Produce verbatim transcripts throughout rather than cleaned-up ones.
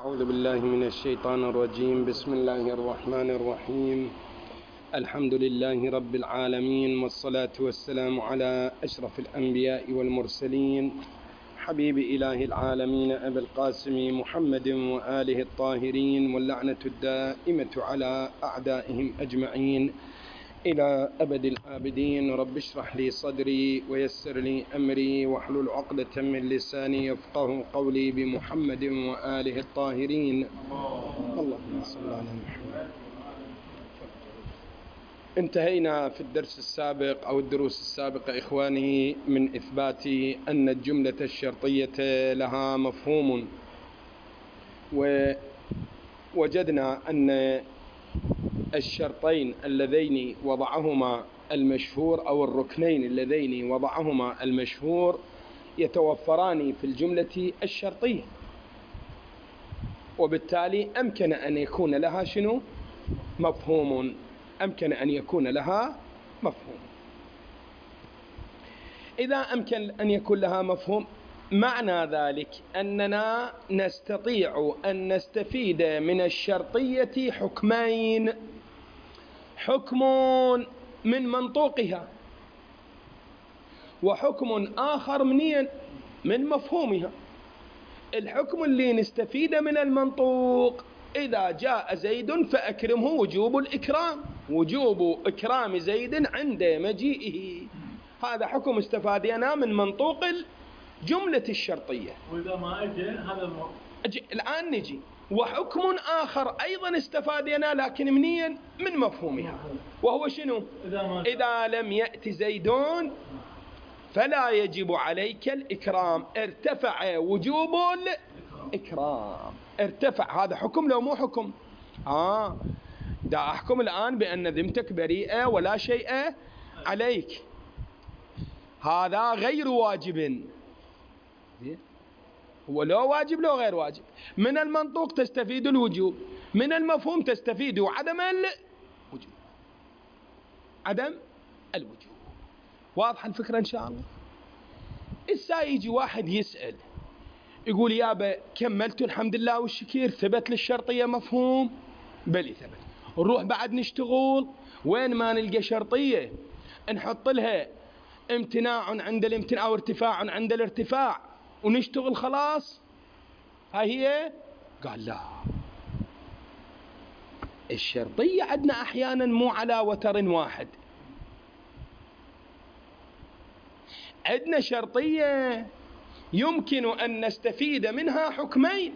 أعوذ بالله من الشيطان الرجيم. بسم الله الرحمن الرحيم. الحمد لله رب العالمين، والصلاة والسلام على أشرف الأنبياء والمرسلين، حبيب إله العالمين أبي القاسم محمد وآله الطاهرين، واللعنة الدائمة على أعدائهم أجمعين إلى أبد الآبدين. رب اشرح لي صدري ويسر لي أمري واحلل عقدة من لساني يفقه قولي، بمحمد وآله الطاهرين. اللهم صل على محمد. انتهينا في الدرس السابق أو الدروس السابقة إخواني من إثبات أن الجملة الشرطية لها مفهوم، ووجدنا أن الشرطين اللذين وضعهما المشهور أو الركنين اللذين وضعهما المشهور يتوفران في الجملة الشرطية، وبالتالي أمكن أن يكون لها شنو؟ مفهوم. أمكن أن يكون لها مفهوم. إذا أمكن أن يكون لها مفهوم، معنى ذلك أننا نستطيع أن نستفيد من الشرطية حكمين: حكم من منطوقها، وحكم آخر منين؟ من مفهومها. الحكم اللي نستفيد من المنطوق: إذا جاء زيد فأكرمه، وجوب الإكرام، وجوب إكرام زيد عند مجيئه. هذا حكم استفادنا من منطوق الجملة الشرطية. وإذا ما أجي هذا المو... أجي الآن نجي. وحكم آخر أيضا استفادنا لكن منين؟ من مفهومها، وهو شنو؟ إذا, إذا لم يأتي زيدون فلا يجب عليك الإكرام. ارتفع وجوب الإكرام، ارتفع. هذا حكم لو مو حكم؟ آه دا أحكم الآن بأن ذمتك بريئة ولا شيء عليك. هذا غير واجب، هو لو واجب لو غير واجب. من المنطوق تستفيد الوجوب، من المفهوم تستفيد عدم الوجوب، عدم الوجوب. واضح الفكرة إن شاء الله؟ إسا يجي واحد يسأل يقول: يابا كملت الحمد لله والشكير، ثبت للشرطية مفهوم؟ بلي ثبت. نروح بعد نشتغل، وين ما نلقى شرطية نحط لها امتناع عند الامتناع أو ارتفاع عند الارتفاع ونشتغل خلاص. هاي هي؟ قال لا، الشرطية عندنا أحيانا مو على وتر واحد، عندنا شرطية يمكن أن نستفيد منها حكمين،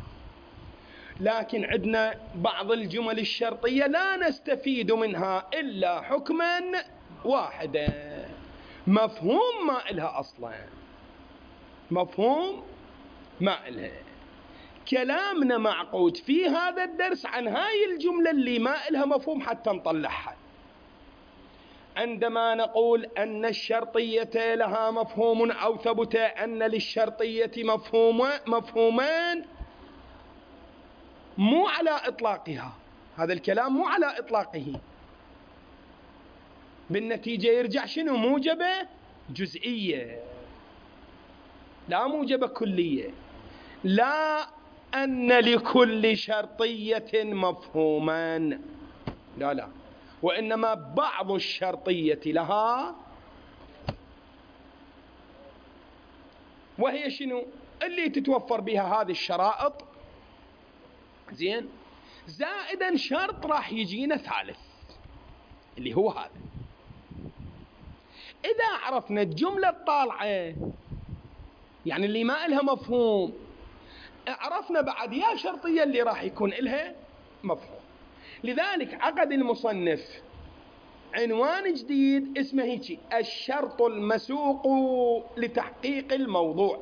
لكن عندنا بعض الجمل الشرطية لا نستفيد منها إلا حكما واحدا، مفهوم ما إلها أصلا، مفهوم ما إلها. كلامنا معقود في هذا الدرس عن هاي الجملة اللي ما إلها مفهوم حتى نطلعها. عندما نقول أن الشرطية لها مفهوم أو ثبت أن للشرطية مفهوم مفهومان، مو على إطلاقها، هذا الكلام مو على إطلاقه، بالنتيجة يرجع شنو؟ موجبة جزئية، لا موجبة كلية. لا أن لكل شرطية مفهومان، لا لا، وإنما بعض الشرطية لها، وهي شنو؟ اللي تتوفر بها هذه الشرائط. زين، زائدا شرط راح يجينا ثالث اللي هو هذا. إذا عرفنا الجملة الطالعة يعني اللي ما إلها مفهوم، عرفنا بعد يا شرطية اللي راح يكون إلها مفهوم. لذلك عقد المصنف عنوان جديد اسمه هيك: الشرط المسوق لتحقيق الموضوع.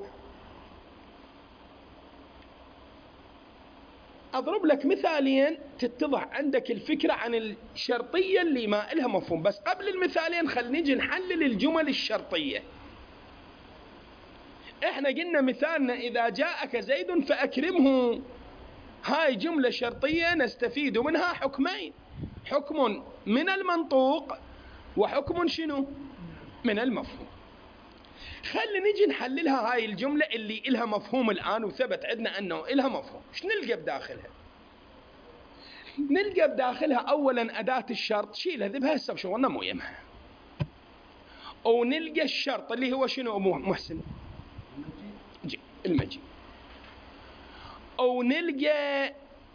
أضرب لك مثالين تتضح عندك الفكرة عن الشرطية اللي ما إلها مفهوم. بس قبل المثالين خل نجي نحلل الجمل الشرطية. إحنا قلنا مثالنا: إذا جاءك زيد فأكرمه. هاي جملة شرطية نستفيد منها حكمين: حكم من المنطوق، وحكم شنو؟ من المفهوم. خلي نجي نحللها هاي الجملة اللي إلها مفهوم الآن وثبت عندنا أنه إلها مفهوم. إيش نلقى بداخلها؟ نلقى بداخلها أولا أداة الشرط، شيلها ذبها هسه بشغلنا مو يمها. ونلقى الشرط اللي هو شنو أبو محسن؟ جي المجيء. ونلقى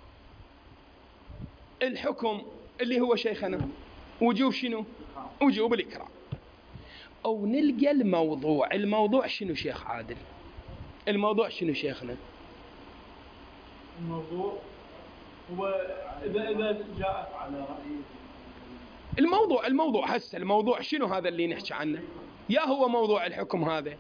الحكم اللي هو شيخنا وجوب شنو؟ وجوب الإكرام. أو نلقى الموضوع. الموضوع شنو شيخ عادل؟ الموضوع شنو شيخنا؟ الموضوع هو إذا إذا جاءت على رأي الموضوع الموضوع هسه الموضوع شنو هذا اللي نحكي عنه؟ يا هو موضوع الحكم هذا؟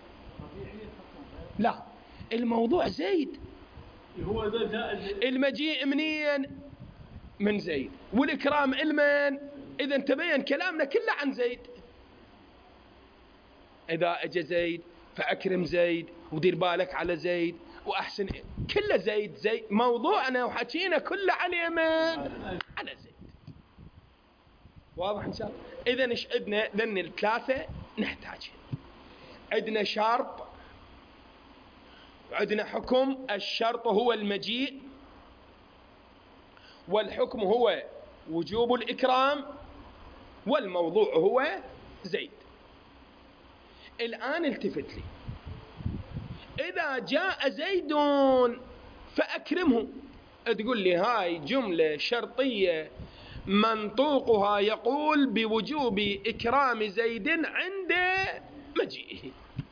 لا، الموضوع زيد. هو إذا جاء المجيء منين؟ من زيد. والإكرام المن؟ إذا تبين كلامنا كله عن زيد. إذا أجى زيد فأكرم زيد ودير بالك على زيد وأحسن، كله زيد زيد. موضوعنا وحكينا كله عن يمن على زيد. واضح إن شاء الله؟ إذا إيش عندنا؟ ذن الثلاثة نحتاجها. عندنا شرط، وعندنا حكم. الشرط هو المجيء، والحكم هو وجوب الإكرام، والموضوع هو زيد. الآن التفت لي، إذا جاء زيد فأكرمه، تقول لي هاي جملة شرطية منطوقها يقول بوجوب إكرام زيد عند مجيئه،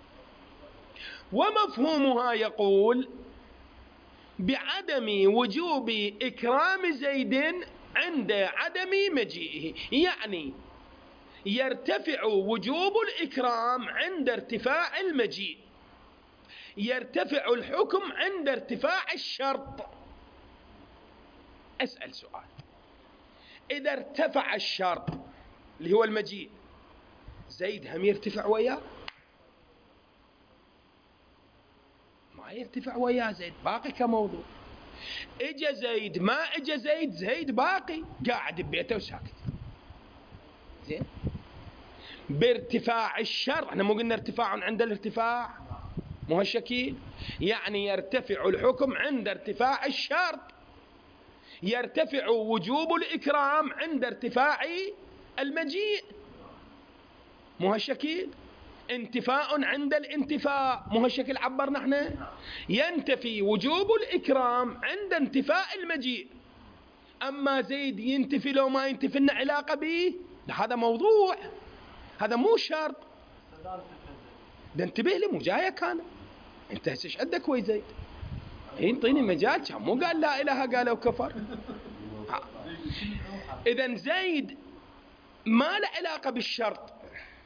ومفهومها يقول بعدم وجوب إكرام زيد عند عدم مجيئه. يعني يرتفع وجوب الإكرام عند ارتفاع المجيء، يرتفع الحكم عند ارتفاع الشرط. أسأل سؤال، إذا ارتفع الشرط اللي هو المجيء، زيد هم يرتفع وياه؟ ما يرتفع وياه، زيد باقي كموضوع. اجى زيد ما اجى زيد، زيد باقي قاعد ببيته وساكت. زين، بارتفاع الشرط، احنا مو قلنا ارتفاع عند الارتفاع، مو هالشكل؟ يعني يرتفع الحكم عند ارتفاع الشرط، يرتفع وجوب الإكرام عند ارتفاع المجيء، مو هالشكل؟ انتفاء عند الانتفاء، مو هالشكل عبرنا احنا؟ ينتفي وجوب الإكرام عند انتفاء المجيء. أما زيد ينتفي لو ما ينتفي لنا علاقة به، هذا موضوع، هذا مو شرط. ده انتبه لي، مو جاية كان انت ايش عندك ويا زيد؟ ينطيني مجال، كان مو قال لا إله قال وكفر. إذن زيد ما له علاقة بالشرط،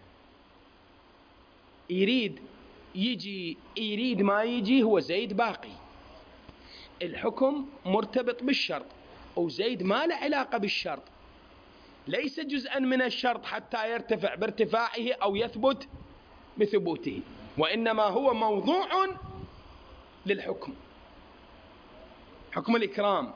يريد يجي يريد ما يجي، هو زيد باقي. الحكم مرتبط بالشرط، وزيد ما له علاقة بالشرط، ليس جزءا من الشرط حتى يرتفع بارتفاعه أو يثبت بثبوته، وإنما هو موضوع للحكم، حكم الإكرام.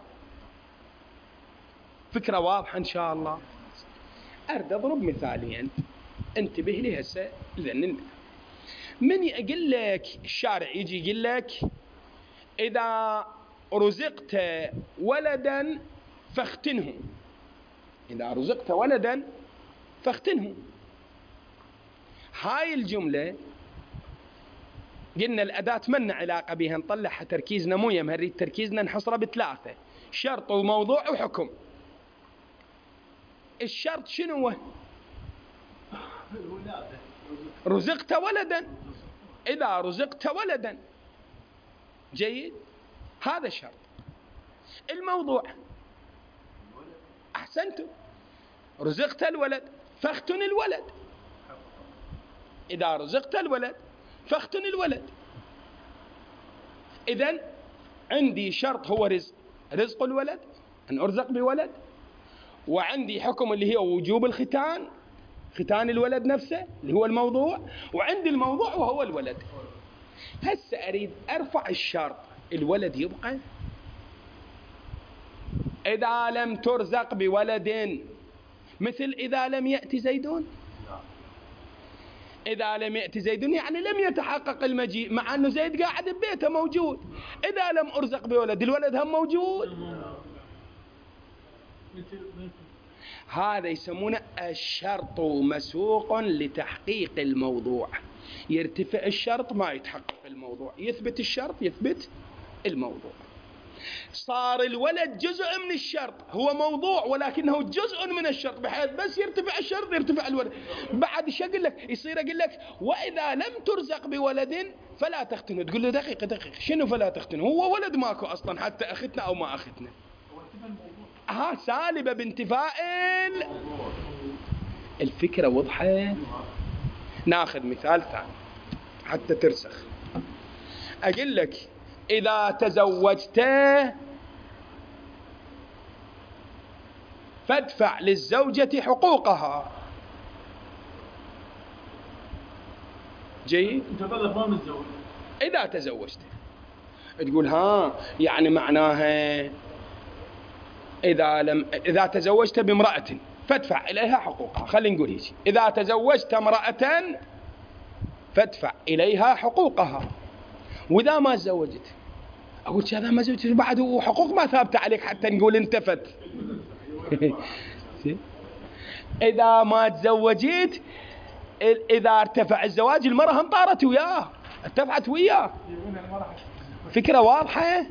فكرة واضحة إن شاء الله؟ أرد أضرب مثالين، انتبه لي هسه. لأن من يقول لك الشارع يجي يقول لك إذا رزقت ولدا فاختنه، إذا رزقت ولدا فاختنه، هاي الجملة قلنا الأداة من علاقة بها، نطلعها تركيزنا مو يم، هنريد تركيزنا نحصره بثلاثة: شرط وموضوع وحكم. الشرط شنو هو؟ رزقت ولدا، إذا رزقت ولدا، جيد، هذا شرط. الموضوع أحسنتم، رزقت الولد فاختن الولد، إذا رزقت الولد فاختن الولد. إذن عندي شرط هو رزق، رزق الولد، أن أرزق بولد، وعندي حكم اللي هو وجوب الختان، ختان الولد نفسه اللي هو الموضوع، وعندي الموضوع وهو الولد. هسه أريد أرفع الشرط، الولد يبقى. إذا لم ترزق بولد، مثل إذا لم يأتي زيدون، إذا لم يأتي زيد يعني لم يتحقق المجيء، مع أنه زيد قاعد ببيته موجود. إذا لم أرزق بولد، الولد هم موجود. هذا يسمونه الشرط مسوق لتحقيق الموضوع. يرتفع الشرط ما يتحقق الموضوع، يثبت الشرط يثبت الموضوع. صار الولد جزء من الشرط، هو موضوع ولكنه جزء من الشرط، بحيث بس يرتفع الشرط يرتفع الولد. بعد ايش اقول لك؟ يصير اقول لك واذا لم ترزق بولد فلا تختنه. تقول له دقيقه دقيقه شنو فلا تختنه؟ هو ولد ماكو اصلا، حتى اختنا او ما اختنا. ها سالبه بانتفاء الفكره. وضحت؟ ناخذ مثال ثاني حتى ترسخ. اقول لك إذا تزوجت فادفع للزوجة حقوقها. جيد؟ إذا تزوجت تقول ها يعني معناها إذا لم إذا تزوجت بامرأة فادفع إليها حقوقها. خلينا نقول هيك: إذا تزوجت امرأة فادفع إليها حقوقها. وإذا ما تزوجت أقول هذا ما زوجت بعد وحقوق ما ثابتة عليك حتى نقول انتفت. إذا ما تزوجت، إذا ارتفع الزواج المرأة هم طارت وياه، ارتفعت وياه. فكرة واضحة؟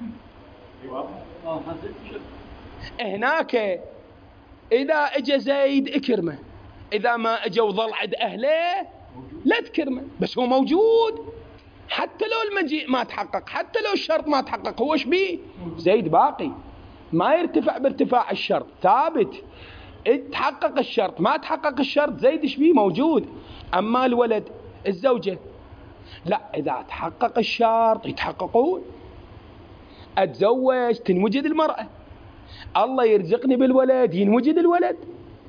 هناك إذا اجى زيد اكرمه، إذا ما اجى وظل عند أهله لا تكرمه، بس هو موجود. حتى لو المجيء ما تحقق، حتى لو الشرط ما تحقق، هو ايش بيه؟ زيد باقي، ما يرتفع بارتفاع الشرط، ثابت. تحقق الشرط ما تحقق الشرط، زيد ايش بيه؟ موجود. اما الولد الزوجة لا، اذا تحقق الشرط يتحققون. اتزوج تنوجد المرأة، الله يرزقني بالولد ينوجد الولد.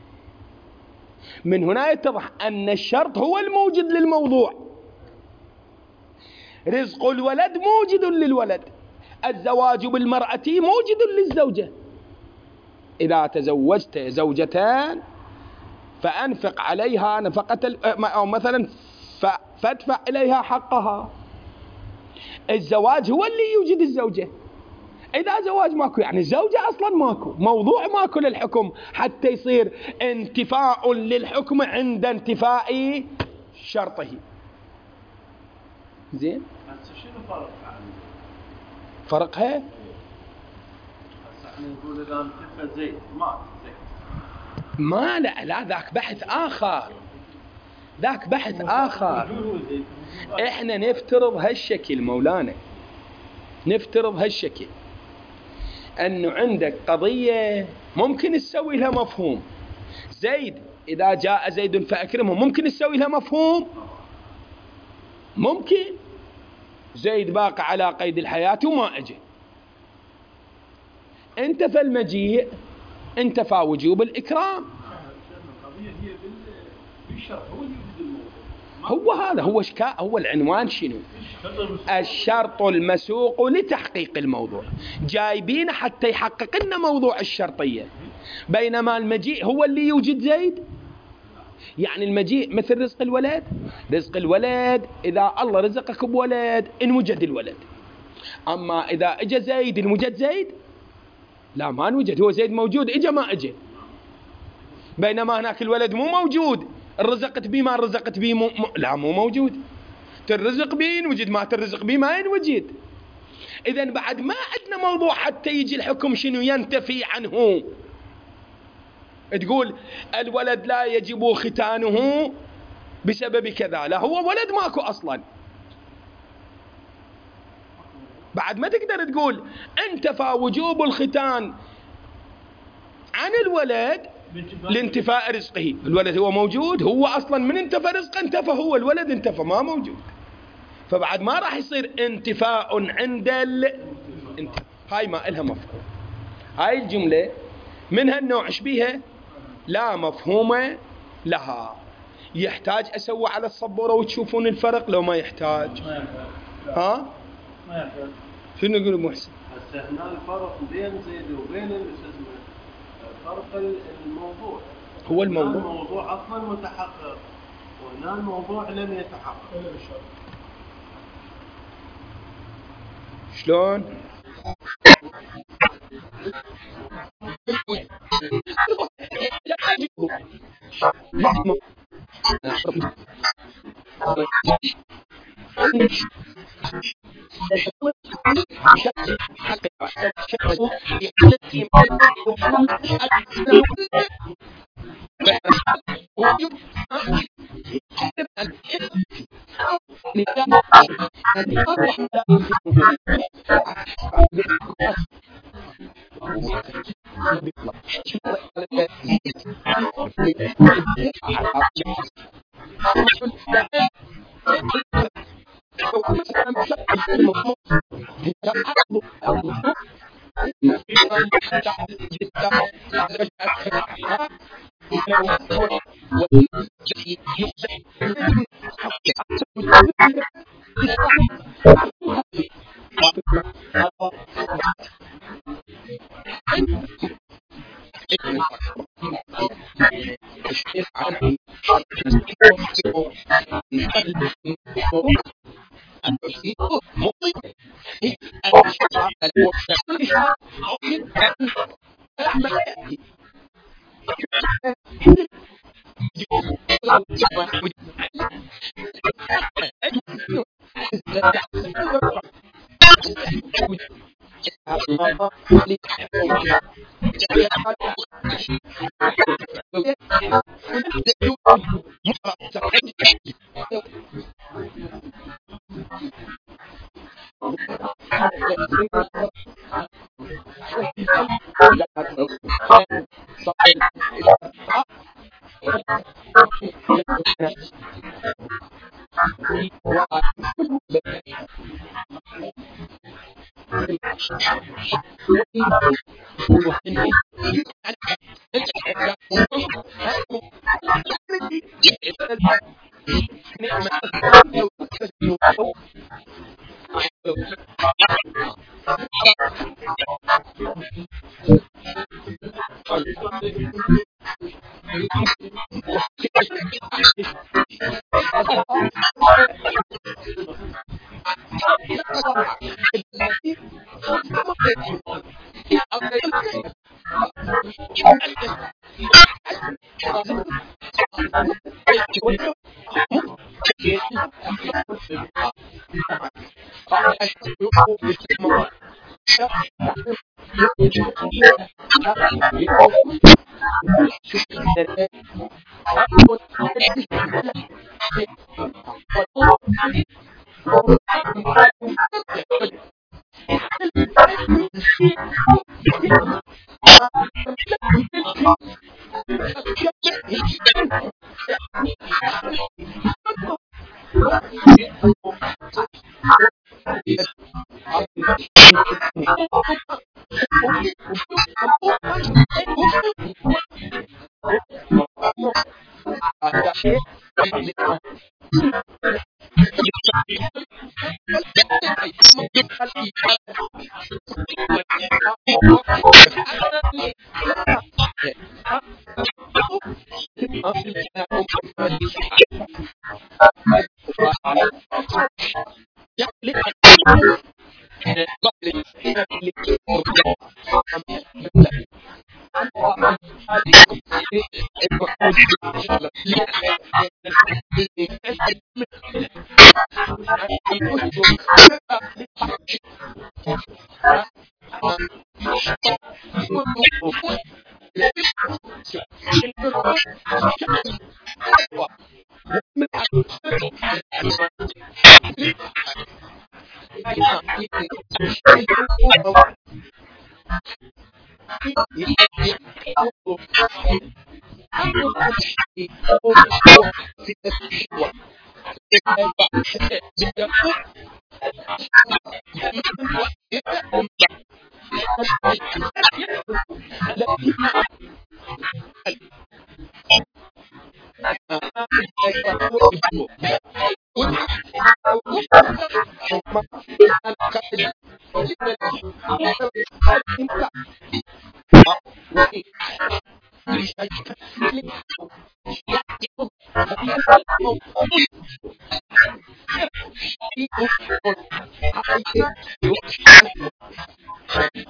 من هنا يتضح ان الشرط هو الموجد للموضوع. رزق الولد موجد للولد، الزواج بالمرأة موجد للزوجة. إذا تزوجت زوجتان فأنفق عليها نفقة، أو مثلا فادفع إليها حقها. الزواج هو اللي يوجد الزوجة. إذا زواج ماكو يعني الزوجة أصلا ماكو، موضوع ماكو للحكم حتى يصير انتفاء للحكم عند انتفاء شرطه. زين؟ شنو فرق؟ فرقها؟ هسه احنا نقول اذا انتفى زيد ما زيد ما لا لا ذاك بحث آخر، ذاك بحث آخر. احنا نفترض هالشكل مولانا، نفترض هالشكل انه عندك قضية ممكن تسوي لها مفهوم. زيد اذا جاء زيد فاكرمه ممكن تسوي لها مفهوم، ممكن. زيد باقي على قيد الحياة وما اجى، انتفى المجيء، انتفى وجوب الإكرام. هو هذا هو شكا هو العنوان. شنو الشرط المسوق لتحقيق الموضوع؟ جايبين حتى يحقق لنا موضوع الشرطية، بينما المجيء هو اللي يوجد زيد. يعني المجيء مثل رزق الولد. رزق الولد إذا الله رزقك بولد إن وجد الولد، أما إذا إجا زيد إن وجد زيد لا، ما نوجد. هو زيد موجود، إجا ما إجا. بينما هناك الولد مو موجود، الرزقت بيه ما رزقت بيه مو م... لا مو موجود. ترزق بيه ينوجد، ما ترزق بيه ما ينوجد. إذن بعد ما عندنا موضوع حتى يجي الحكم شنو ينتفي عنه. تقول الولد لا يجب ختانه بسبب كذا، لا هو ولد ماكو أصلا. بعد ما تقدر تقول انتفى وجوب الختان عن الولد لانتفاء رزقه. الولد هو موجود، هو أصلا من انتفى رزقه انتفى، هو الولد انتفى ما موجود. فبعد ما راح يصير انتفاء عند ال انت... هاي ما إلها مفهوم. هاي الجملة من هالنوع شبيها لا مفهوم لها. يحتاج أسوي على الصبورة وتشوفون الفرق لو ما يحتاج؟ ما يحتاج. ها؟ ما يحتاج. شنو يقول محسن؟ هسه هنا الفرق بين زيد وبين الاسم فرق الموضوع. هو الموضوع الموضوع أصلا متحقق، وهنا الموضوع لم يتحقق. إلا بالشرط. شلون؟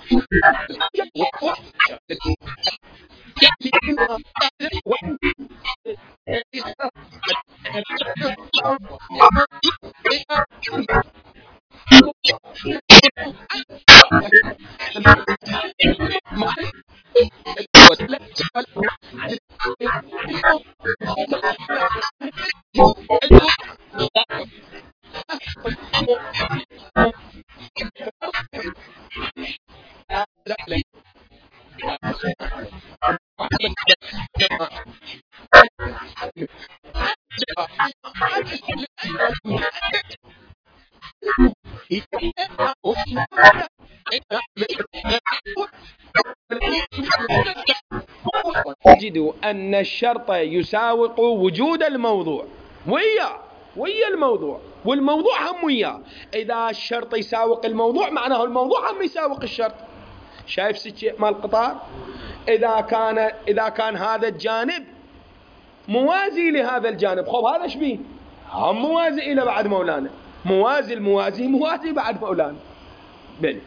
تجد أن الشرط يساوق وجود الموضوع وياه ويا الموضوع، والموضوع هم وياه. إذا الشرط يساوق الموضوع معناه الموضوع هم يساوق الشرط. شايف سكة مال القطار؟ إذا كان إذا كان هذا الجانب موازي لهذا الجانب، خب هذا ايش بيه؟ هم موازي إلى بعد مولانا، موازي الموازي موازي بعد مولانا. بل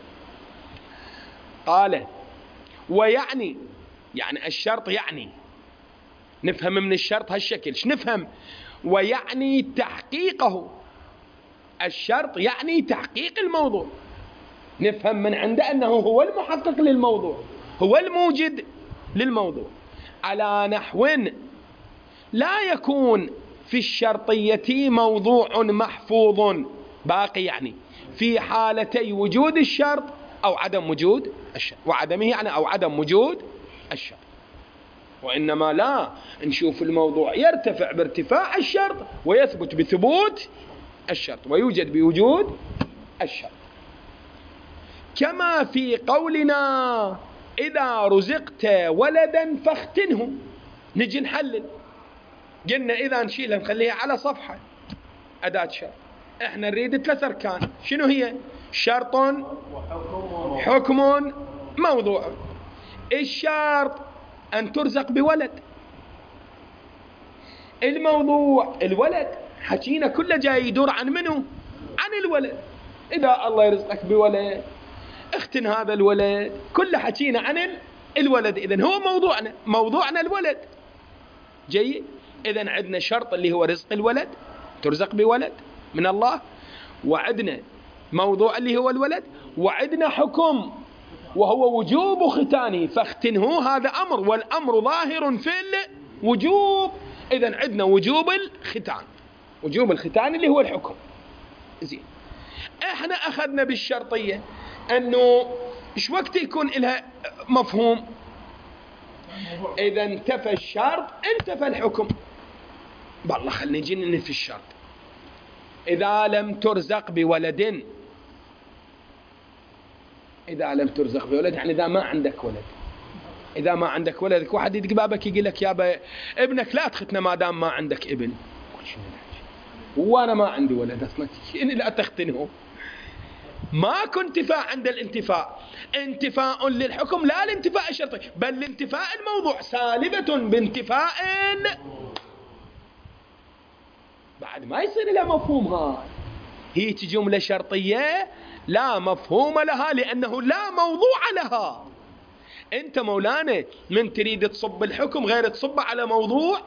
قال ويعني، يعني الشرط يعني نفهم من الشرط هالشكل. شو نفهم؟ ويعني تحقيقه. الشرط يعني تحقيق الموضوع. نفهم من عنده أنه هو المحقق للموضوع، هو الموجد للموضوع، على نحو لا يكون في الشرطية موضوع محفوظ باقي، يعني في حالتي وجود الشرط أو عدم وجود الشرط، وعدمه يعني أو عدم وجود الشرط. وإنما لا، نشوف الموضوع يرتفع بارتفاع الشرط ويثبت بثبوت الشرط ويوجد بوجود الشرط. كما في قولنا إذا رزقت ولدا فاختنه. نجي نحلل، قلنا إذا نشيلها نخليها على صفحة أداة شرط، إحنا نريد ثلاث أركان. شنو هي؟ شرط، حكم، موضوع. الشرط أن ترزق بولد. الموضوع الولد، حكينا كله جاي يدور عن منه؟ عن الولد. إذا الله يرزقك بولد اختن هذا الولد، كله حكينا عن الولد. إذن هو موضوعنا، موضوعنا الولد. جيد. إذن عندنا شرط اللي هو رزق الولد، ترزق بولد من الله، وعندنا موضوع اللي هو الولد، وعندنا حكم وهو وجوب ختانه فاختنه. هذا أمر، والأمر ظاهر في الوجوب. إذن عندنا وجوب الختان، وجوب الختان اللي هو الحكم. زين، احنا أخذنا بالشرطية أنه إيش وقت يكون لها مفهوم؟ إذا انتفى الشرط انتفى الحكم. بالله خلنا نجي ننفي الشرط. إذا لم ترزق بولد، إذا لم ترزق بولد يعني إذا ما عندك ولد. إذا ما عندك ولد، واحد يدق بابك يقول لك يابا ابنك لا تختنه ما دام ما عندك ابن. وأنا ما عندي ولد أصلا، يعني لا تختنه. ماكو انتفاء عند الانتفاء، انتفاء للحكم لا الانتفاء الشرطي، بل الانتفاء الموضوع سالبة بانتفاء بعد ما يصير لها مفهوم. هاي هي جملة شرطية لا مفهوم لها لأنه لا موضوع لها. أنت مولانا من تريد تصب الحكم غير تصب على موضوع،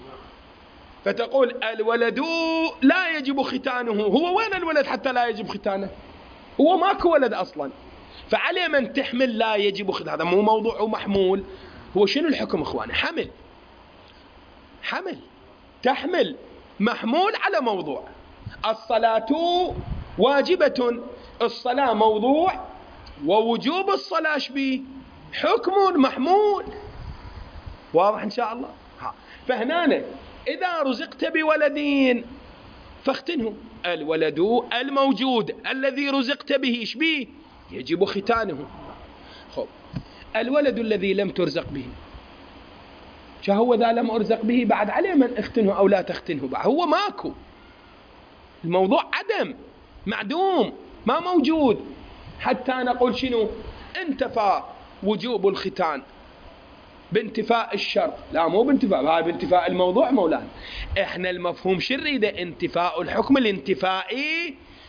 فتقول الولد لا يجب ختانه. هو وين الولد حتى لا يجب ختانه؟ هو ماكو ولد أصلا، فعليه من تحمل لا يجب ختانه. هذا مو موضوع ومحمول. هو شنو الحكم إخواني؟ حمل، حمل، تحمل محمول على موضوع. الصلاة واجبة، الصلاة موضوع، ووجوب الصلاة شبيه حكم محمول. واضح إن شاء الله؟ ها. فهنا إذا رزقت بولدين فاختنه. الولد الموجود الذي رزقت به شبيه يجب ختانه. خب الولد الذي لم ترزق به، فهو ذا لم أرزق به بعد عليه من اختنه أو لا تختنه بعد. هو ماكو، الموضوع عدم، معدوم، ما موجود، حتى نقول شنو؟ انتفى وجوب الختان بانتفاء الشرط. لا مو بانتفاء، هاي بانتفاء الموضوع مولانا. احنا المفهوم شو نريده؟ انتفاء الحكم الانتفائي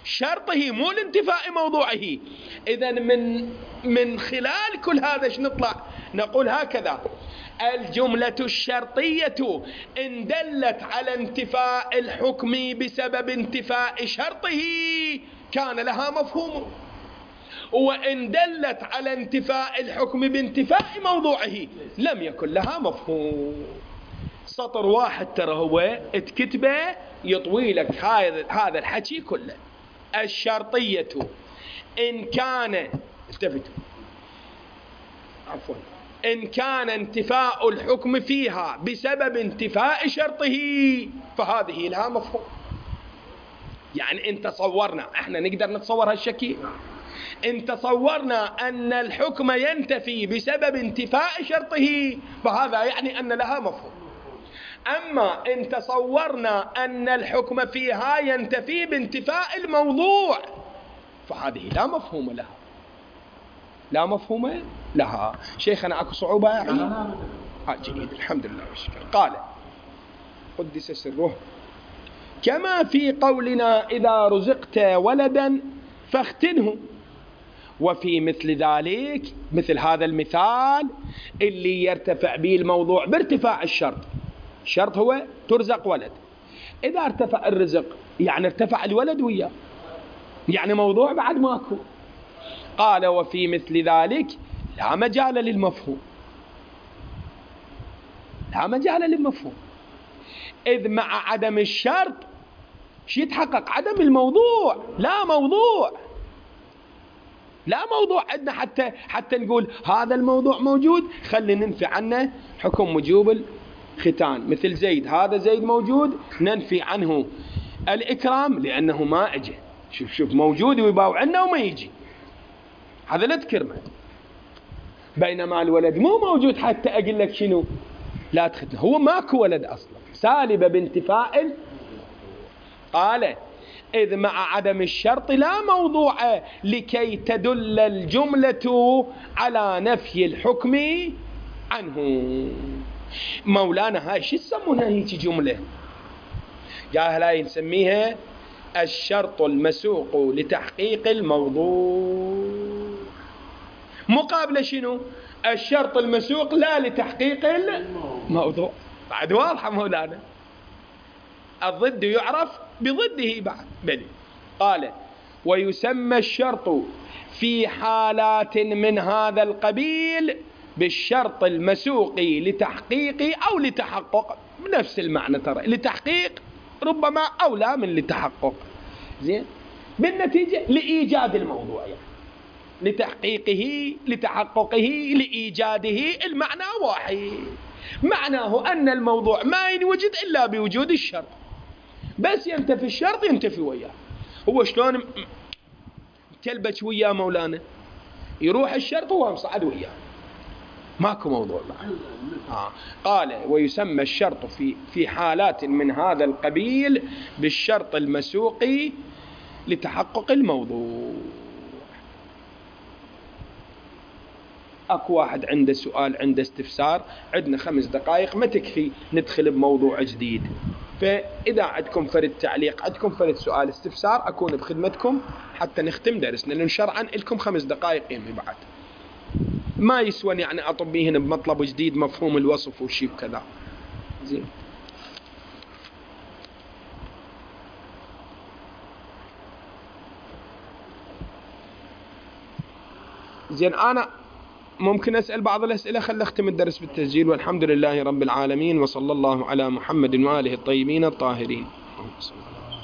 شرطه مو لانتفاء موضوعه. إذا من من خلال كل هذا ايش نطلع؟ نقول هكذا: الجملة الشرطية إن دلت على انتفاء الحكم بسبب انتفاء شرطه كان لها مفهوم، وإن دلت على انتفاء الحكم بانتفاء موضوعه لم يكن لها مفهوم. سطر واحد ترى هو اتكتبه يطوي لك هذا الحكي كله. الشرطية إن كان التفتوا عفوا إن كان انتفاء الحكم فيها بسبب انتفاء شرطه فهذه لها مفهوم. يعني إن تصورنا، احنا نقدر نتصور هالشكل، إن تصورنا أن الحكم ينتفي بسبب انتفاء شرطه فهذا يعني أن لها مفهوم. أما إن تصورنا أن الحكم فيها ينتفي بانتفاء الموضوع فهذه لا مفهوم لها، لا مفهوم لها. شيخنا أكو صعوبة يعني؟ آه جيد الحمد لله والشكر. قال قدس سره: كما في قولنا إذا رزقت ولدا فاختنه، وفي مثل ذلك مثل هذا المثال اللي يرتفع به الموضوع بارتفاع الشرط. الشرط هو ترزق ولد، إذا ارتفع الرزق يعني ارتفع الولد وياه، يعني موضوع بعد ماكو. قال وفي مثل ذلك لا مجال للمفهوم، لا مجال للمفهوم، إذ مع عدم الشرط شو يتحقق؟ عدم الموضوع. لا موضوع، لا موضوع عندنا حتى حتى نقول هذا الموضوع موجود خلينا ننفي عنه حكم وجوب الختان. مثل زيد، هذا زيد موجود ننفي عنه الإكرام لأنه ما أجي. شوف شوف موجود ويباوع عنا وما يجي، هذا لا تكرمه. بينما الولد مو موجود حتى أقول لك شنو لا تختنه، هو ماكو ولد أصلا، سالبة بانتفاء. قال إذ مع عدم الشرط لا موضوع لكي تدل الجملة على نفي الحكم عنه. مولانا هاي شو يسمونها هيك جملة جاهلاء نسميها الشرط المسوق لتحقيق الموضوع. مقابل شنو؟ الشرط المسوق لا لتحقيق الموضوع. بعد واضحة مولانا، الضد يعرف بضده بعد بني. قال ويسمى الشرط في حالات من هذا القبيل بالشرط المسوق لتحقيق أو لتحقق، بنفس المعنى ترى، لتحقيق ربما أولى من لتحقق. زين، بالنتيجة لإيجاد الموضوع، يعني لتحقيقه لتحققه لإيجاده المعنى واحد. معناه أن الموضوع ما ينوجد إلا بوجود الشرط، بس ينتفي الشرط ينتفي وياه. هو شلون كلبش وياه مولانا؟ يروح الشرط وهو مصعد وياه، ماكو موضوع بعد. آه. قال ويسمى الشرط في في حالات من هذا القبيل بالشرط المسوق لتحقق الموضوع. اكو واحد عنده سؤال، عنده استفسار، عندنا خمس دقائق ما تكفي ندخل بموضوع جديد، فاذا عندكم فرد تعليق، عندكم فرد سؤال استفسار، اكون بخدمتكم حتى نختم درسنا، لان شرعا لكم خمس دقائق يمي بعد. ما يسوى يعني اطبيهن بمطلب جديد مفهوم الوصف وشي وكذا. زين، زين انا ممكن أسأل بعض الأسئلة؟ خل أختم الدرس بالتسجيل. والحمد لله رب العالمين، وصلى الله على محمد وآله الطيبين الطاهرين.